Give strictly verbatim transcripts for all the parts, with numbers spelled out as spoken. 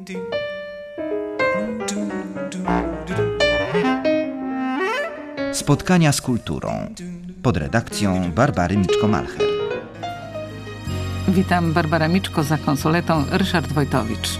Spotkania z kulturą pod redakcją Barbary Miczko-Malcher. Witam, Barbara Miczko, za konsoletą Ryszard Wojtowicz.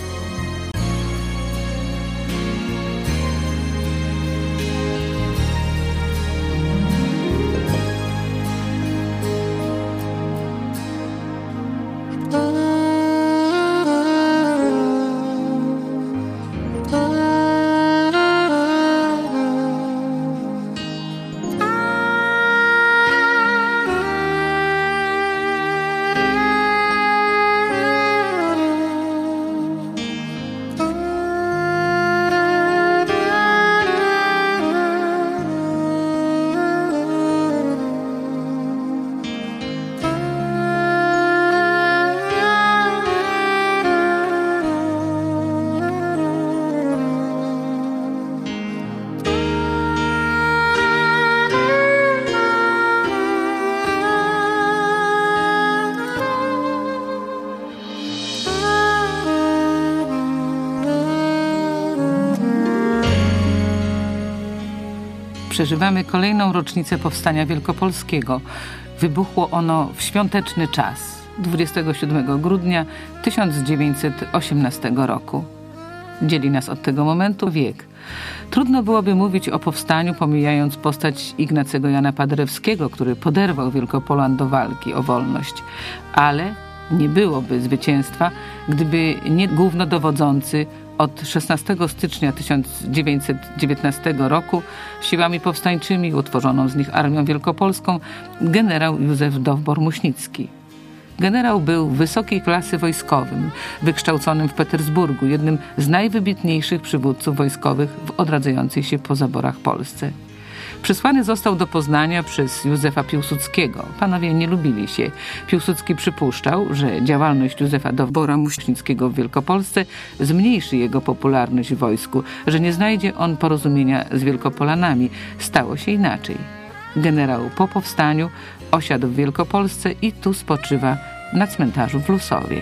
Przeżywamy kolejną rocznicę Powstania Wielkopolskiego. Wybuchło ono w świąteczny czas, dwudziestego siódmego grudnia tysiąc dziewięćset osiemnastego roku. Dzieli nas od tego momentu wiek. Trudno byłoby mówić o powstaniu, pomijając postać Ignacego Jana Paderewskiego, który poderwał Wielkopolan do walki o wolność. Ale nie byłoby zwycięstwa, gdyby nie głównodowodzący od szesnastego stycznia tysiąc dziewięćset dziewiętnastego roku siłami powstańczymi, utworzoną z nich Armią Wielkopolską, generał Józef Dowbor-Muśnicki. Generał był wysokiej klasy wojskowym, wykształconym w Petersburgu, jednym z najwybitniejszych przywódców wojskowych w odradzającej się po zaborach Polsce. Przysłany został do Poznania przez Józefa Piłsudskiego. Panowie nie lubili się. Piłsudski przypuszczał, że działalność Józefa Dowbora-Muśnickiego w Wielkopolsce zmniejszy jego popularność w wojsku, że nie znajdzie on porozumienia z Wielkopolanami. Stało się inaczej. Generał po powstaniu osiadł w Wielkopolsce i tu spoczywa na cmentarzu w Lusowie.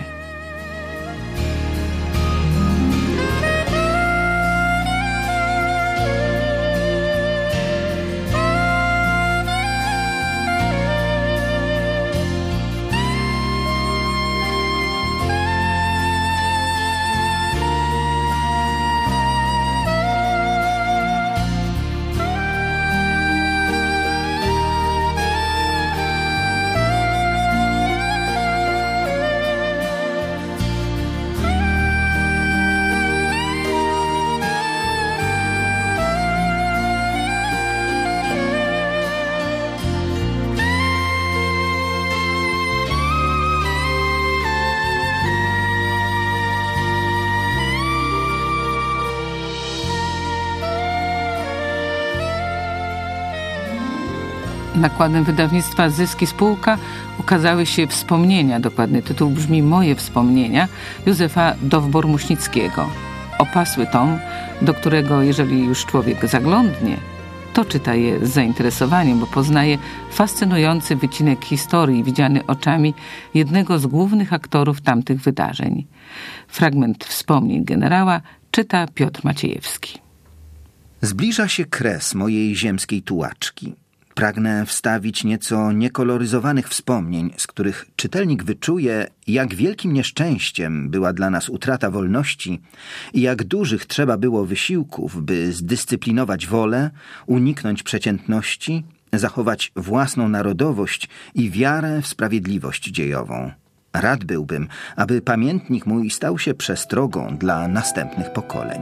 Nakładem wydawnictwa Zyski Spółka ukazały się wspomnienia, dokładny tytuł brzmi Moje wspomnienia, Józefa Dowbor-Muśnickiego. Opasły tom, do którego, jeżeli już człowiek zaglądnie, to czyta je z zainteresowaniem, bo poznaje fascynujący wycinek historii widziany oczami jednego z głównych aktorów tamtych wydarzeń. Fragment wspomnień generała czyta Piotr Maciejewski. Zbliża się kres mojej ziemskiej tułaczki. Pragnę wstawić nieco niekoloryzowanych wspomnień, z których czytelnik wyczuje, jak wielkim nieszczęściem była dla nas utrata wolności i jak dużych trzeba było wysiłków, by zdyscyplinować wolę, uniknąć przeciętności, zachować własną narodowość i wiarę w sprawiedliwość dziejową. Rad byłbym, aby pamiętnik mój stał się przestrogą dla następnych pokoleń.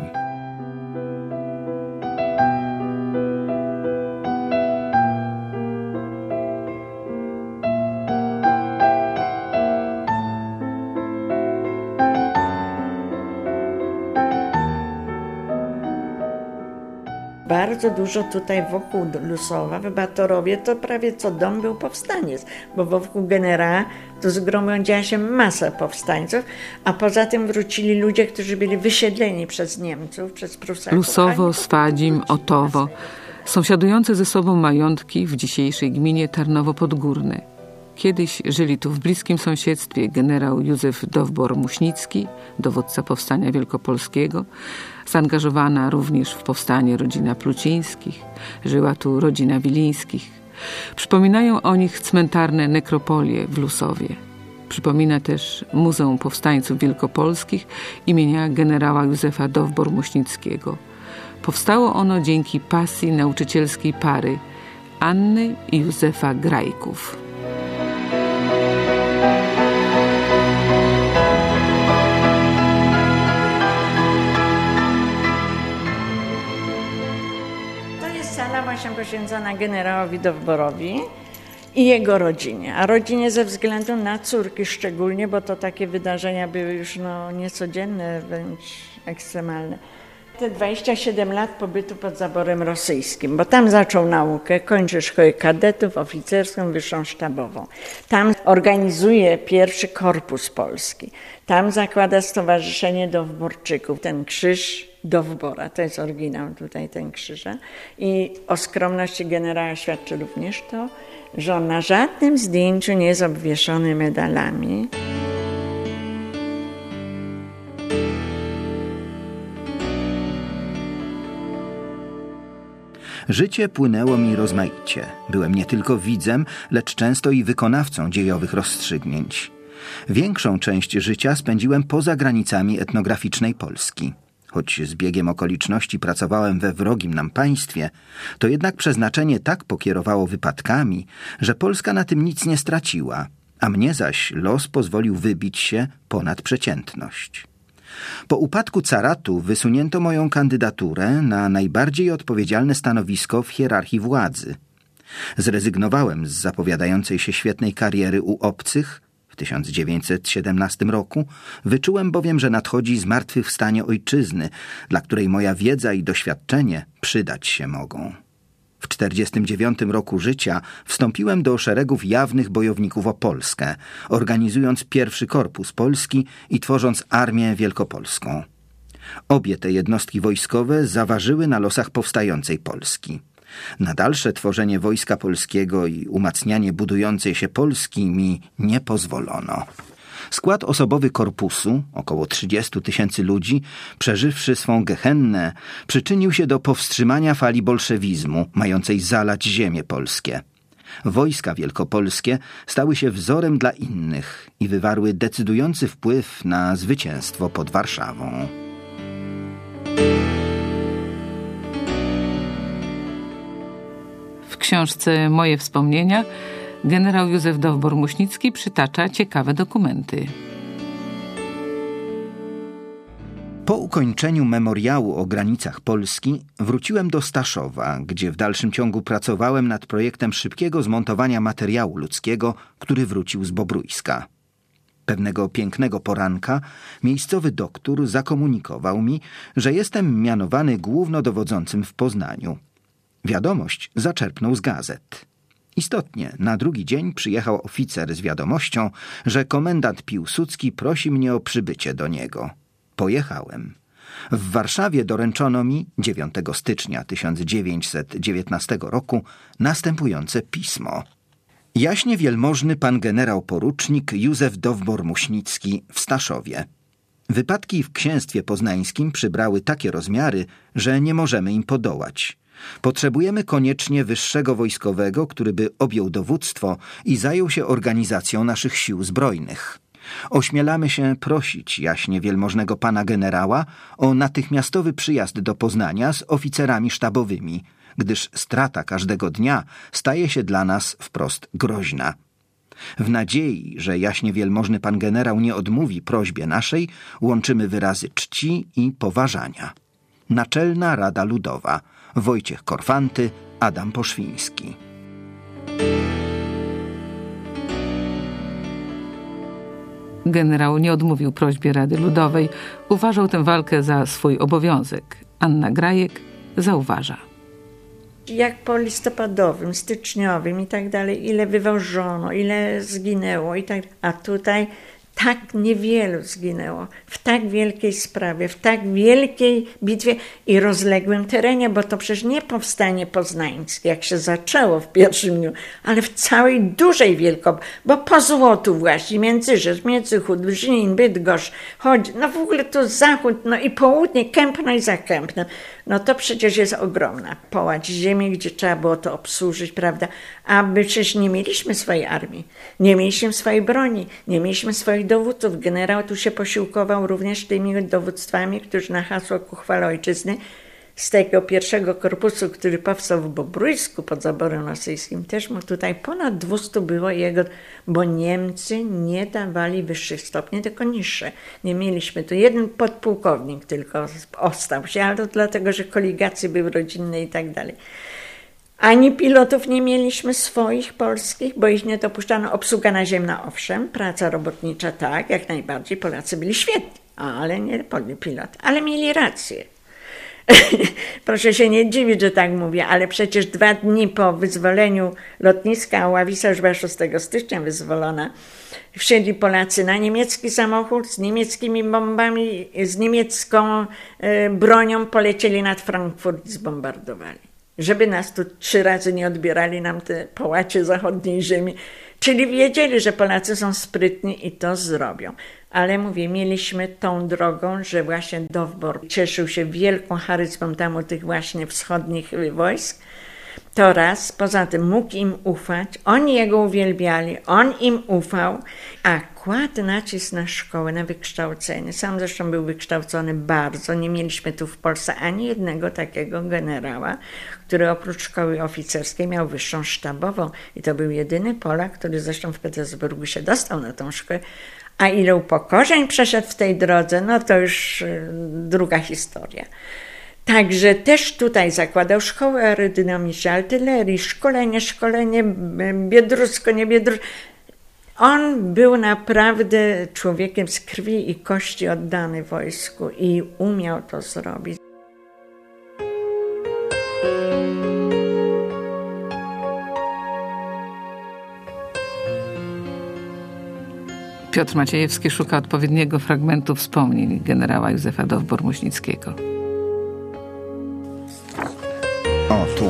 Bardzo dużo tutaj wokół Lusowa, w Batorowie, to prawie co dom był powstaniec, bo wokół generała to zgromadziła się masa powstańców, a poza tym wrócili ludzie, którzy byli wysiedleni przez Niemców, przez Prusaków. Lusowo, Swadzim, Otowo, sąsiadujące ze sobą majątki w dzisiejszej gminie Tarnowo Podgórne. Kiedyś żyli tu w bliskim sąsiedztwie generał Józef Dowbor-Muśnicki, dowódca powstania wielkopolskiego, zaangażowana również w powstanie rodzina Plucińskich, żyła tu rodzina Wilińskich. Przypominają o nich cmentarne nekropolie w Lusowie. Przypomina też Muzeum Powstańców Wielkopolskich imienia generała Józefa Dowbor-Muśnickiego. Powstało ono dzięki pasji nauczycielskiej pary Anny i Józefa Grajków. To jest sala właśnie poświęcona generałowi Dowborowi i jego rodzinie, a rodzinie ze względu na córki szczególnie, bo to takie wydarzenia były już no, niecodzienne, wręcz ekstremalne. Te dwadzieścia siedem lat pobytu pod zaborem rosyjskim, bo tam zaczął naukę, kończy szkołę kadetów, oficerską, wyższą sztabową. Tam organizuje pierwszy korpus polski. Tam zakłada Stowarzyszenie Dowborczyków, ten krzyż Dowbora, to jest oryginał tutaj ten krzyża. I o skromności generała świadczy również to, że on na żadnym zdjęciu nie jest obwieszony medalami. Życie płynęło mi rozmaicie. Byłem nie tylko widzem, lecz często i wykonawcą dziejowych rozstrzygnięć. Większą część życia spędziłem poza granicami etnograficznej Polski. Choć z biegiem okoliczności pracowałem we wrogim nam państwie, to jednak przeznaczenie tak pokierowało wypadkami, że Polska na tym nic nie straciła, a mnie zaś los pozwolił wybić się ponad przeciętność. Po upadku caratu wysunięto moją kandydaturę na najbardziej odpowiedzialne stanowisko w hierarchii władzy. Zrezygnowałem z zapowiadającej się świetnej kariery u obcych. W tysiąc dziewięćset siedemnastym roku wyczułem bowiem, że nadchodzi zmartwychwstanie ojczyzny, dla której moja wiedza i doświadczenie przydać się mogą. W czterdziestym dziewiątym roku życia wstąpiłem do szeregów jawnych bojowników o Polskę, organizując pierwszy korpus polski i tworząc Armię Wielkopolską. Obie te jednostki wojskowe zaważyły na losach powstającej Polski. Na dalsze tworzenie Wojska Polskiego i umacnianie budującej się Polski mi nie pozwolono. Skład osobowy korpusu, około trzydziestu tysięcy ludzi, przeżywszy swą gehennę, przyczynił się do powstrzymania fali bolszewizmu, mającej zalać ziemie polskie. Wojska wielkopolskie stały się wzorem dla innych i wywarły decydujący wpływ na zwycięstwo pod Warszawą. W książce Moje wspomnienia generał Józef Dowbor-Muśnicki przytacza ciekawe dokumenty. Po ukończeniu memoriału o granicach Polski wróciłem do Staszowa, gdzie w dalszym ciągu pracowałem nad projektem szybkiego zmontowania materiału ludzkiego, który wrócił z Bobrójska. Pewnego pięknego poranka miejscowy doktor zakomunikował mi, że jestem mianowany głównodowodzącym w Poznaniu. Wiadomość zaczerpnął z gazet. Istotnie, na drugi dzień przyjechał oficer z wiadomością, że komendant Piłsudski prosi mnie o przybycie do niego. Pojechałem. W Warszawie doręczono mi dziewiątego stycznia tysiąc dziewięćset dziewiętnastego roku następujące pismo. Jaśnie wielmożny pan generał porucznik Józef Dowbor-Muśnicki w Staszowie. Wypadki w księstwie poznańskim przybrały takie rozmiary, że nie możemy im podołać. Potrzebujemy koniecznie wyższego wojskowego, który by objął dowództwo i zajął się organizacją naszych sił zbrojnych. Ośmielamy się prosić jaśnie wielmożnego pana generała o natychmiastowy przyjazd do Poznania z oficerami sztabowymi, gdyż strata każdego dnia staje się dla nas wprost groźna. W nadziei, że jaśnie wielmożny pan generał nie odmówi prośbie naszej, łączymy wyrazy czci i poważania. Naczelna Rada Ludowa, Wojciech Korfanty, Adam Poszwiński. Generał nie odmówił prośbie Rady Ludowej. Uważał tę walkę za swój obowiązek. Anna Grajek zauważa. Jak po listopadowym, styczniowym i tak dalej, ile wywożono, ile zginęło i tak. A tutaj Tak niewielu zginęło w tak wielkiej sprawie, w tak wielkiej bitwie i rozległym terenie, bo to przecież nie powstanie poznańskie, jak się zaczęło w pierwszym dniu, ale w całej dużej Wielkopolsce, bo po Złotu właśnie, Międzyrzec, Międzychód, Żnin, Bydgoszcz, chodzi, no w ogóle to zachód, no i południe, Kępno i za Kępnem. No to przecież jest ogromna połać ziemi, gdzie trzeba było to obsłużyć, prawda? A my przecież nie mieliśmy swojej armii, nie mieliśmy swojej broni, nie mieliśmy swoich dowódców. Generał tu się posiłkował również tymi dowództwami, którzy na hasło ku chwale ojczyzny z tego pierwszego korpusu, który powstał w Bobrójsku pod zaborem rosyjskim, też mu tutaj ponad dwieście było jego, bo Niemcy nie dawali wyższych stopni, tylko niższe. Nie mieliśmy tu jeden podpułkownik tylko ostał się, ale to dlatego, że koligacje były rodzinne i tak dalej. Ani pilotów nie mieliśmy swoich polskich, bo ich nie dopuszczano. Obsługa naziemna owszem, praca robotnicza tak, jak najbardziej. Polacy byli świetni, ale nie pilot. Ale mieli rację. Proszę się nie dziwić, że tak mówię, ale przecież dwa dni po wyzwoleniu lotniska Ławica, już była szóstego stycznia wyzwolona, wsiedli Polacy na niemiecki samochód z niemieckimi bombami, z niemiecką y, bronią, polecieli nad Frankfurt i zbombardowali. Żeby nas tu trzy razy nie odbierali nam te połacie zachodniej ziemi. Czyli wiedzieli, że Polacy są sprytni i to zrobią. Ale mówię, mieliśmy tą drogą, że właśnie Dowbor cieszył się wielką charyzmą tam u tych właśnie wschodnich wojsk. To raz, poza tym mógł im ufać, oni jego uwielbiali, on im ufał, a kładł nacisk na szkołę, na wykształcenie. Sam zresztą był wykształcony bardzo, nie mieliśmy tu w Polsce ani jednego takiego generała, który oprócz szkoły oficerskiej miał wyższą sztabową i to był jedyny Polak, który zresztą w Petersburgu się dostał na tą szkołę. A ile upokorzeń przeszedł w tej drodze, no to już y, druga historia. Także też tutaj zakładał szkołę aerodynamiczną, artylerii, szkolenie, szkolenie, biedrusko, nie biedrusko. On był naprawdę człowiekiem z krwi i kości oddany wojsku i umiał to zrobić. Piotr Maciejewski szuka odpowiedniego fragmentu wspomnień generała Józefa Dowbor-Muśnickiego. O, tu.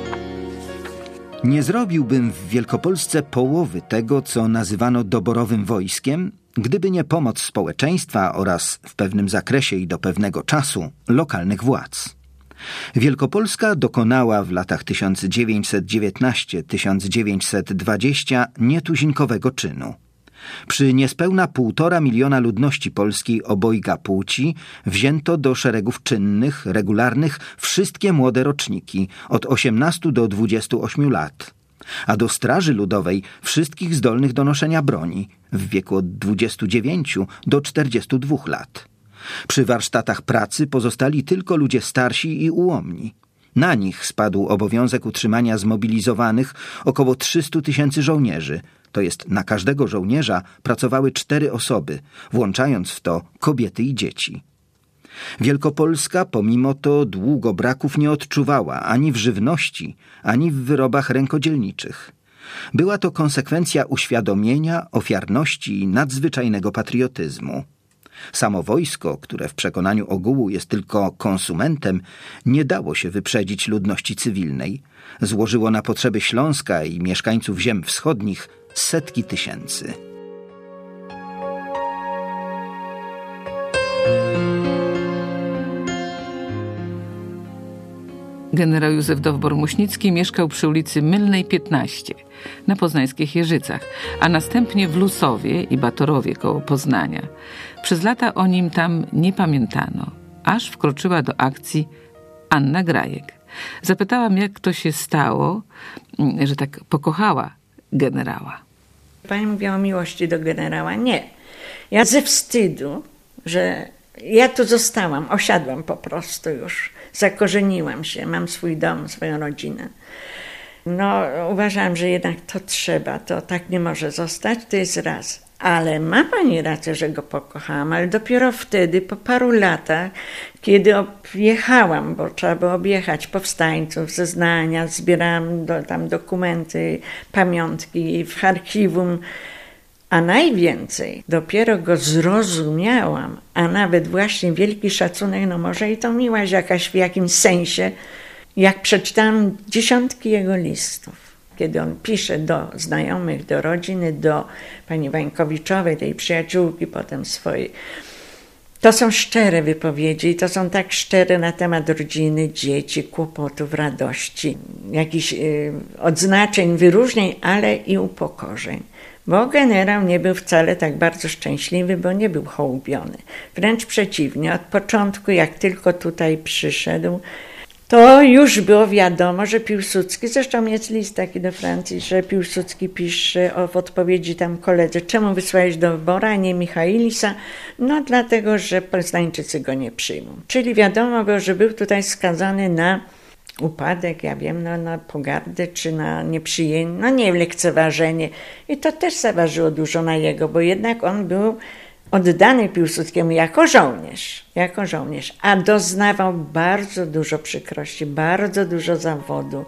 Nie zrobiłbym w Wielkopolsce połowy tego, co nazywano doborowym wojskiem, gdyby nie pomoc społeczeństwa oraz w pewnym zakresie i do pewnego czasu lokalnych władz. Wielkopolska dokonała w latach tysiąc dziewięćset dziewiętnasty do tysiąc dziewięćset dwudziestego nietuzinkowego czynu. Przy niespełna półtora miliona ludności polskiej obojga płci wzięto do szeregów czynnych, regularnych wszystkie młode roczniki od osiemnastu do dwudziestu ośmiu lat, a do Straży Ludowej wszystkich zdolnych do noszenia broni w wieku od dwudziestu dziewięciu do czterdziestu dwóch lat. Przy warsztatach pracy pozostali tylko ludzie starsi i ułomni. Na nich spadł obowiązek utrzymania zmobilizowanych około trzystu tysięcy żołnierzy, to jest na każdego żołnierza pracowały cztery osoby, włączając w to kobiety i dzieci. Wielkopolska pomimo to długo braków nie odczuwała ani w żywności, ani w wyrobach rękodzielniczych. Była to konsekwencja uświadomienia, ofiarności i nadzwyczajnego patriotyzmu. Samo wojsko, które w przekonaniu ogółu jest tylko konsumentem, nie dało się wyprzedzić ludności cywilnej. Złożyło na potrzeby Śląska i mieszkańców ziem wschodnich setki tysięcy. Generał Józef Dowbor-Muśnicki mieszkał przy ulicy Mylnej piętnaście na poznańskich Jeżycach, a następnie w Lusowie i Batorowie koło Poznania. Przez lata o nim tam nie pamiętano, aż wkroczyła do akcji Anna Grajek. Zapytałam, jak to się stało, że tak pokochała generała. Pani mówiła o miłości do generała. Nie. Ja ze wstydu, że ja tu zostałam, osiadłam po prostu już, zakorzeniłam się, mam swój dom, swoją rodzinę. No, uważam, że jednak to trzeba, to tak nie może zostać, to jest raz. Ale ma pani rację, że go pokochałam, ale dopiero wtedy, po paru latach, kiedy objechałam, bo trzeba było objechać powstańców, zeznania, zbierałam do, tam dokumenty, pamiątki w archiwum, A najwięcej dopiero go zrozumiałam, a nawet właśnie wielki szacunek, no może i to miłość jakaś w jakimś sensie, jak przeczytałam dziesiątki jego listów, kiedy on pisze do znajomych, do rodziny, do pani Wańkowiczowej, tej przyjaciółki potem swojej. To są szczere wypowiedzi i to są tak szczere na temat rodziny, dzieci, kłopotów, radości, jakichś y, odznaczeń, wyróżnień, ale i upokorzeń. Bo generał nie był wcale tak bardzo szczęśliwy, bo nie był hołubiony. Wręcz przeciwnie, od początku, jak tylko tutaj przyszedł, to już było wiadomo, że Piłsudski, zresztą jest list taki do Francji, że Piłsudski pisze o, w odpowiedzi tam koledze, czemu wysłałeś do Bora, a nie Michailisa? No dlatego, że Poznańczycy go nie przyjmą. Czyli wiadomo było, że był tutaj skazany na upadek, ja wiem, no, na pogardę czy na nieprzyjęcie, no nie lekceważenie. I to też zaważyło dużo na jego, bo jednak on był oddany Piłsudskiemu jako żołnierz, jako żołnierz, a doznawał bardzo dużo przykrości, bardzo dużo zawodu.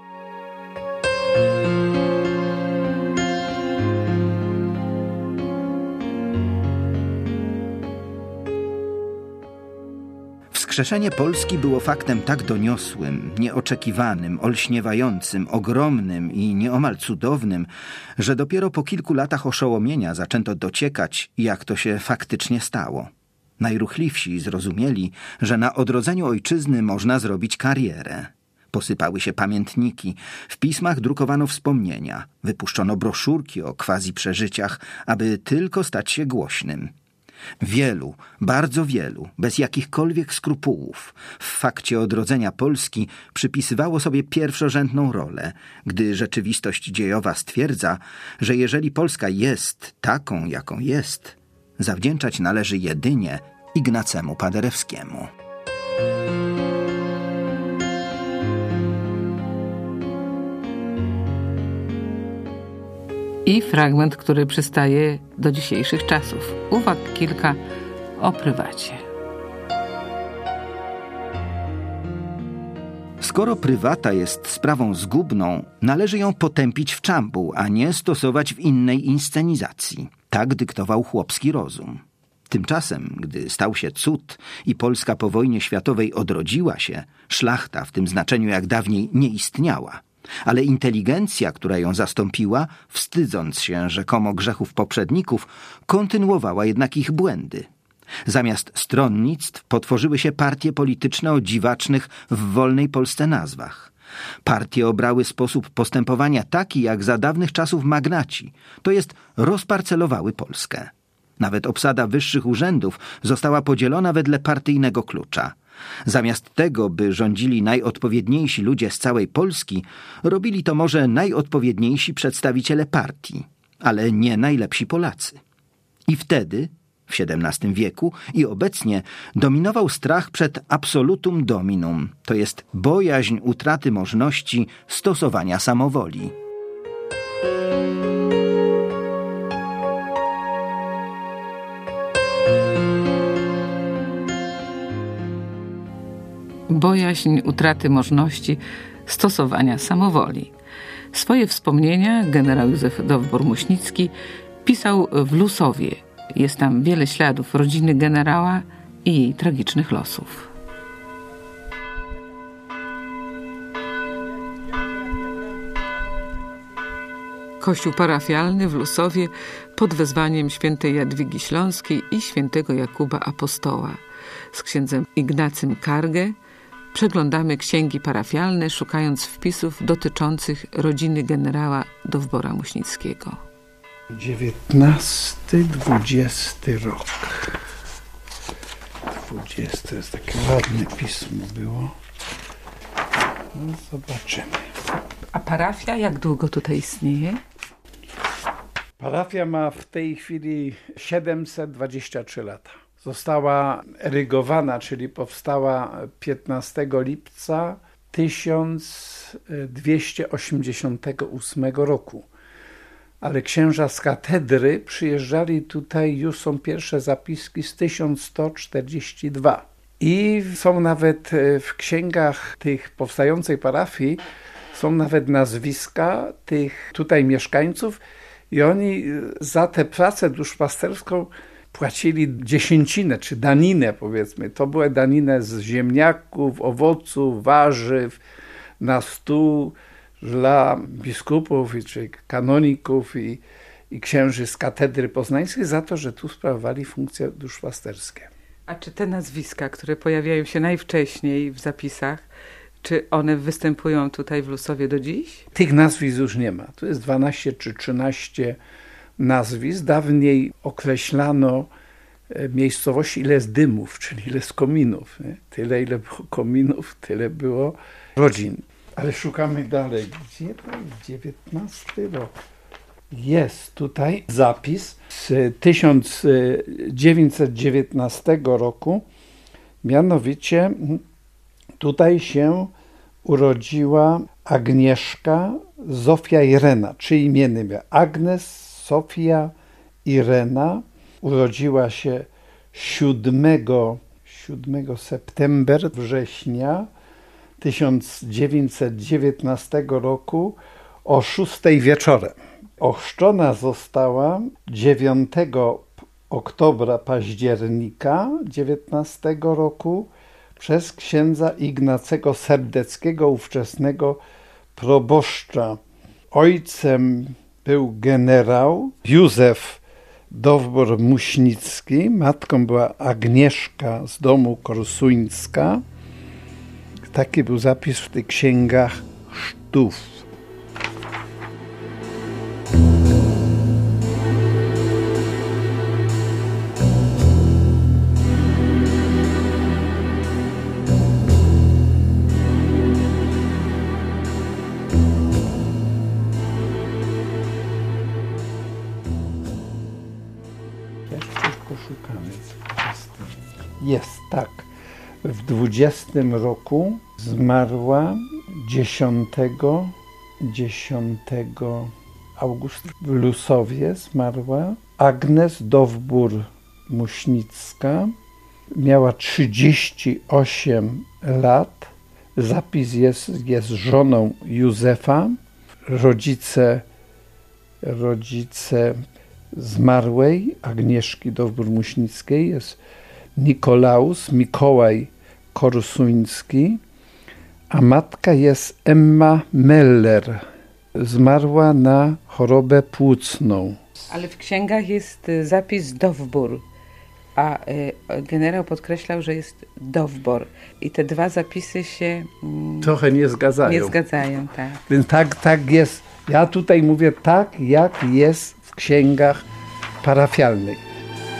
Wskrzeszenie Polski było faktem tak doniosłym, nieoczekiwanym, olśniewającym, ogromnym i nieomal cudownym, że dopiero po kilku latach oszołomienia zaczęto dociekać, jak to się faktycznie stało. Najruchliwsi zrozumieli, że na odrodzeniu ojczyzny można zrobić karierę. Posypały się pamiętniki, w pismach drukowano wspomnienia, wypuszczono broszurki o quasi-przeżyciach, aby tylko stać się głośnym. Wielu, bardzo wielu, bez jakichkolwiek skrupułów, w fakcie odrodzenia Polski przypisywało sobie pierwszorzędną rolę, gdy rzeczywistość dziejowa stwierdza, że jeżeli Polska jest taką, jaką jest, zawdzięczać należy jedynie Ignacemu Paderewskiemu. I fragment, który przystaje do dzisiejszych czasów. Uwag kilka o prywacie. Skoro prywata jest sprawą zgubną, należy ją potępić w czambu, a nie stosować w innej inscenizacji. Tak dyktował chłopski rozum. Tymczasem, gdy stał się cud i Polska po wojnie światowej odrodziła się, szlachta w tym znaczeniu jak dawniej nie istniała. Ale inteligencja, która ją zastąpiła, wstydząc się rzekomo grzechów poprzedników, kontynuowała jednak ich błędy. Zamiast stronnictw potworzyły się partie polityczne o dziwacznych w wolnej Polsce nazwach. Partie obrały sposób postępowania taki jak za dawnych czasów magnaci, to jest rozparcelowały Polskę. Nawet obsada wyższych urzędów została podzielona wedle partyjnego klucza. Zamiast tego, by rządzili najodpowiedniejsi ludzie z całej Polski, robili to może najodpowiedniejsi przedstawiciele partii, ale nie najlepsi Polacy. I wtedy, w siedemnastym wieku i obecnie, dominował strach przed absolutum dominum, to jest bojaźń utraty możliwości stosowania samowoli. Bojaźń utraty możliwości stosowania samowoli. Swoje wspomnienia generał Józef Dowbor-Muśnicki pisał w Lusowie. Jest tam wiele śladów rodziny generała i jej tragicznych losów. Kościół parafialny w Lusowie pod wezwaniem świętej Jadwigi Śląskiej i świętego Jakuba Apostoła. Z księdzem Ignacym Kargę przeglądamy księgi parafialne, szukając wpisów dotyczących rodziny generała Dowbora-Muśnickiego. dziewiętnasty dwudziesty rok. dwudziesty, to jest takie ładne pismo było. No, zobaczymy. A parafia jak długo tutaj istnieje? Parafia ma w tej chwili siedemset dwadzieścia trzy lata. Została erygowana, czyli powstała piętnastego lipca tysiąc dwieście osiemdziesiątego ósmego roku. Ale księża z katedry przyjeżdżali tutaj, już są pierwsze zapiski z tysiąc sto czterdziestego drugiego. I są nawet w księgach tych powstającej parafii, są nawet nazwiska tych tutaj mieszkańców I oni za tę pracę duszpasterską płacili dziesięcinę, czy daninę powiedzmy. To była daninę z ziemniaków, owoców, warzyw na stół dla biskupów, czy kanoników i, i księży z katedry poznańskiej za to, że tu sprawowali funkcje duszpasterskie. A czy te nazwiska, które pojawiają się najwcześniej w zapisach, czy one występują tutaj w Lusowie do dziś? Tych nazwisk już nie ma. Tu jest dwanaście czy trzynaście nazwisk. Dawniej określano miejscowości, ile jest dymów, czyli ile jest kominów. Nie? Tyle, ile było kominów, tyle było rodzin. Ale szukamy dalej. Gdzie to jest dziewiętnasty rok? Jest tutaj zapis z tysiąc dziewięćset dziewiętnastego roku. Mianowicie tutaj się urodziła Agnieszka Zofia Irena, trzy imieny miała. Agnes Sofia Irena urodziła się siódmego septembra, września tysiąc dziewięćset dziewiętnastego roku o szóstej wieczorem. Ochrzczona została dziewiątego oktobra, października dziewiętnastego roku przez księdza Ignacego Serdeckiego, ówczesnego proboszcza. Ojcem był generał Józef Dowbor-Muśnicki, matką była Agnieszka z domu Korsuńska. Taki był zapis w tych księgach chrztów. Jest tak. W dwudziestym roku zmarła dziesiątego augusta w Lusowie zmarła Agnes Dowbor-Muśnicka. Miała trzydzieści osiem lat. Zapis jest, jest żoną Józefa. Rodzice, rodzice zmarłej Agnieszki Dowbor-Muśnickiej jest Nikolaus Mikołaj Korsuński, a matka jest Emma Meller. Zmarła na chorobę płucną. Ale w księgach jest zapis Dowbor, a generał podkreślał, że jest Dowbor. I te dwa zapisy się mm, trochę nie zgadzają. Nie zgadzają, tak. Więc tak, tak jest. Ja tutaj mówię tak, jak jest w księgach parafialnych.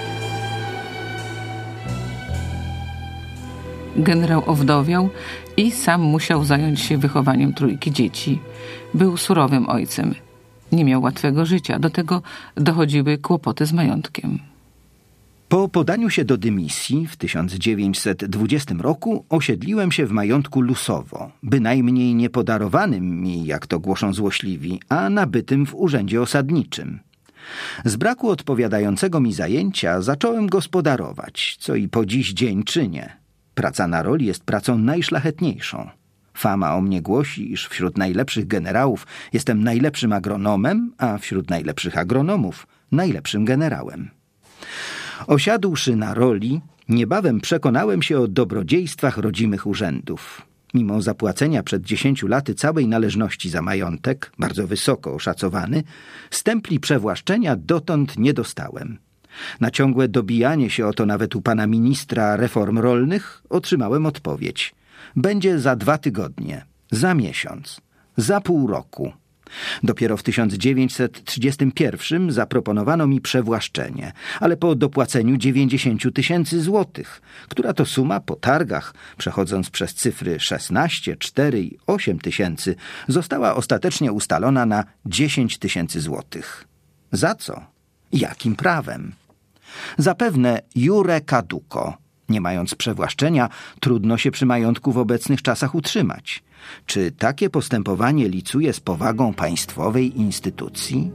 Generał owdowiał i sam musiał zająć się wychowaniem trójki dzieci. Był surowym ojcem. Nie miał łatwego życia. Do tego dochodziły kłopoty z majątkiem. Po podaniu się do dymisji w tysiąc dziewięćset dwudziestym roku osiedliłem się w majątku Lusowo, bynajmniej nie podarowanym mi, jak to głoszą złośliwi, a nabytym w urzędzie osadniczym. Z braku odpowiadającego mi zajęcia zacząłem gospodarować, co i po dziś dzień czynię. Praca na roli jest pracą najszlachetniejszą. Fama o mnie głosi, iż wśród najlepszych generałów jestem najlepszym agronomem, a wśród najlepszych agronomów najlepszym generałem. Osiadłszy na roli, niebawem przekonałem się o dobrodziejstwach rodzimych urzędów. Mimo zapłacenia przed dziesięciu laty całej należności za majątek, bardzo wysoko oszacowany, stempli przewłaszczenia dotąd nie dostałem. Na ciągłe dobijanie się o to nawet u pana ministra reform rolnych otrzymałem odpowiedź. Będzie za dwa tygodnie, za miesiąc, za pół roku. Dopiero w tysiąc dziewięćset trzydziestym pierwszym zaproponowano mi przewłaszczenie, ale po dopłaceniu dziewięćdziesięciu tysięcy złotych, która to suma po targach, przechodząc przez cyfry szesnaście, cztery i osiem tysięcy, została ostatecznie ustalona na dziesięć tysięcy złotych. Za co? Jakim prawem? Zapewne iure caduco. Nie mając przewłaszczenia, trudno się przy majątku w obecnych czasach utrzymać. Czy takie postępowanie licuje z powagą państwowej instytucji?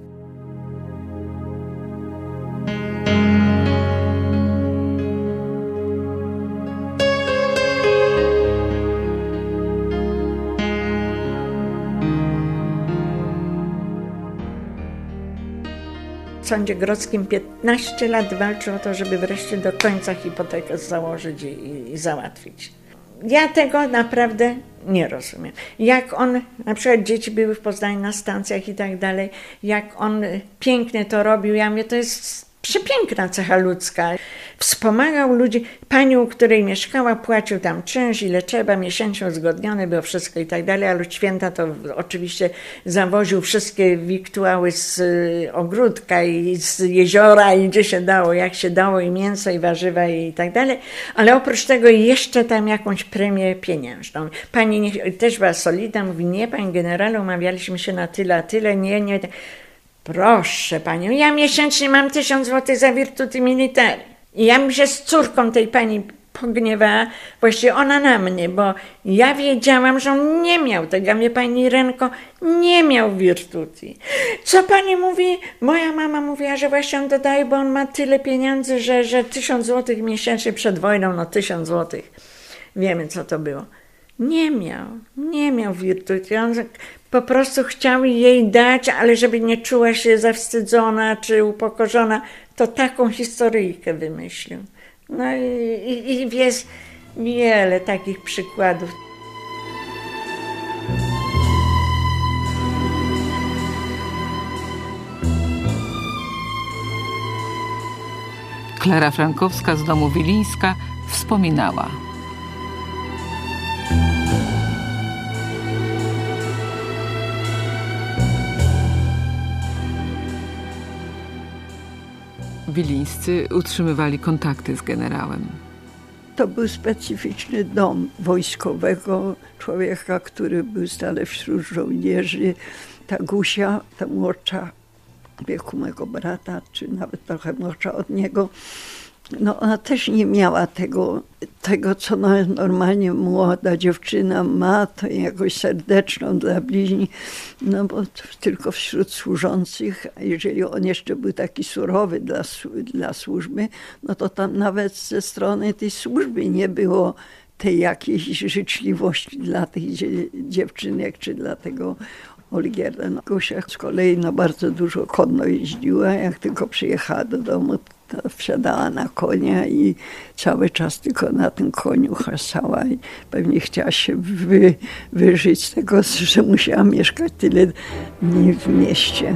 w sądzie grodzkim piętnaście lat walczył o to, żeby wreszcie do końca hipotekę założyć i, i załatwić. Ja tego naprawdę nie rozumiem. Jak on, na przykład dzieci były w Poznaniu na stacjach i tak dalej, jak on pięknie to robił, ja mówię, to jest przepiękna cecha ludzka. Wspomagał ludzi. Pani, u której mieszkała, płacił tam czynsz, ile trzeba, miesięcznie uzgodnione było wszystko i tak dalej, ale święta to oczywiście zawoził wszystkie wiktuały z ogródka i z jeziora i gdzie się dało, jak się dało i mięso i warzywa i tak dalej, ale oprócz tego jeszcze tam jakąś premię pieniężną. Pani nie, też była solidna, mówi, nie, pani generalu, umawialiśmy się na tyle, a tyle, nie, nie. Proszę panią, ja miesięcznie mam tysiąc złotych za virtuti militari. I ja bym się z córką tej pani pogniewała, właściwie ona na mnie, bo ja wiedziałam, że on nie miał tego. Ja mówię, pani Renko, nie miał virtuti. Co pani mówi? Moja mama mówiła, że właśnie on dodaje, bo on ma tyle pieniędzy, że, że tysiąc złotych miesięcznie przed wojną, no tysiąc złotych. Wiemy, co to było. Nie miał, nie miał virtuti. On po prostu chciał jej dać, ale żeby nie czuła się zawstydzona czy upokorzona, to taką historyjkę wymyślił. No i, i, i jest wiele takich przykładów. Klara Frankowska z domu Wilińska wspominała. Wilińscy utrzymywali kontakty z generałem. To był specyficzny dom wojskowego człowieka, który był stale wśród żołnierzy. Ta Gusia, ta młodsza, w wieku mego brata, czy nawet trochę młodsza od niego, no ona też nie miała tego, tego co normalnie młoda dziewczyna ma, to jakoś serdeczną dla bliźni, no bo tylko wśród służących, a jeżeli on jeszcze był taki surowy dla, dla służby, no to tam nawet ze strony tej służby nie było tej jakiejś życzliwości dla tych dziewczynek, czy dla tego Olgierda. No, Gosia z kolei no, bardzo dużo konno jeździła, jak tylko przyjechała do domu, to wsiadała na konia i cały czas tylko na tym koniu hasała i pewnie chciała się wy, wyżyć z tego, że musiała mieszkać tyle dni w mieście.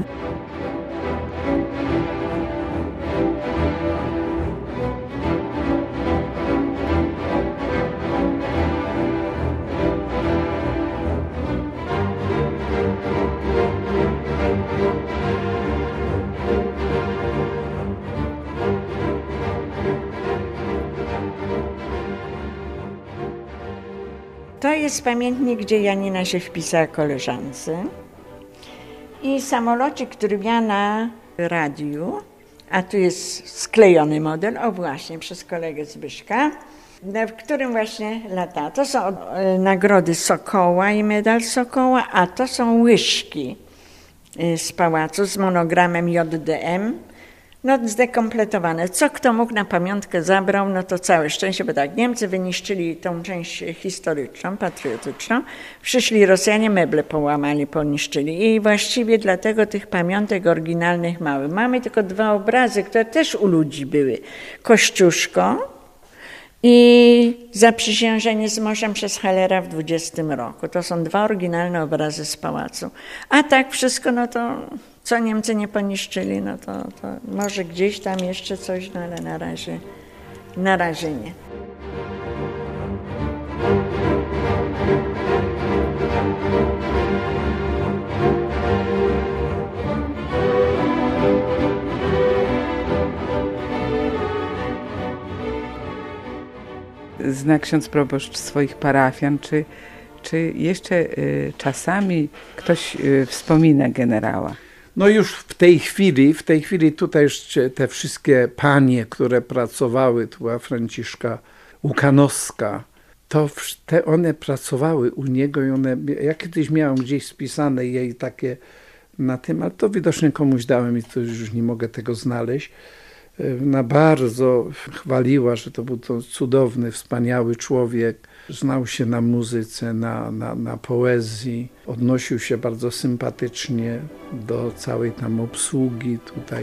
To jest pamiętnik, gdzie Janina się wpisała koleżance i samolocik, który miała na radiu, a tu jest sklejony model, o właśnie, przez kolegę Zbyszka, w którym właśnie lata. To są nagrody Sokoła i medal Sokoła, a to są łyżki z pałacu z monogramem J D M. No zdekompletowane. Co kto mógł na pamiątkę zabrał, no to całe szczęście, bo tak Niemcy wyniszczyli tą część historyczną, patriotyczną, przyszli Rosjanie, meble połamali, poniszczyli i właściwie dlatego tych pamiątek oryginalnych mały. Mamy tylko dwa obrazy, które też u ludzi były. Kościuszko i Zaprzysiężenie z morzem przez Hellera w dwudziestym roku. To są dwa oryginalne obrazy z pałacu. A tak wszystko, no to co Niemcy nie poniszczyli, no to, to może gdzieś tam jeszcze coś, no ale na razie, na razie nie. Zna ksiądz proboszcz swoich parafian, czy, czy jeszcze y, czasami ktoś y, wspomina generała? No już w tej chwili, w tej chwili tutaj już te wszystkie panie, które pracowały, tu była Franciszka Łukanowska, to te one pracowały u niego i one, ja kiedyś miałem gdzieś spisane jej takie na tym, ale to widocznie komuś dałem i to już nie mogę tego znaleźć. Ona bardzo chwaliła, że to był to cudowny, wspaniały człowiek. Znał się na muzyce, na, na, na poezji. Odnosił się bardzo sympatycznie do całej tam obsługi tutaj.